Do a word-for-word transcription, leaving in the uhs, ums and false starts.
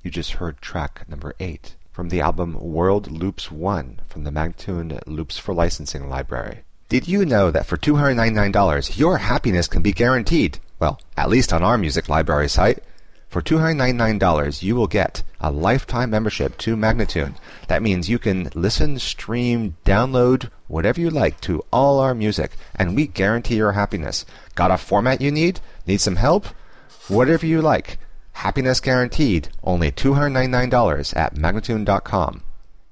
You just heard track number eight from the album World Loops one from the Magnatune Loops for Licensing library. Did you know that for two hundred ninety-nine dollars your happiness can be guaranteed? Well, at least on our music library site. For two hundred ninety-nine dollars you will get a lifetime membership to Magnatune. That means you can listen, stream, download, whatever you like to all our music, and we guarantee your happiness. Got a format you need? Need some help? Whatever you like. Happiness guaranteed. Only two hundred ninety-nine dollars at Magnatune dot com.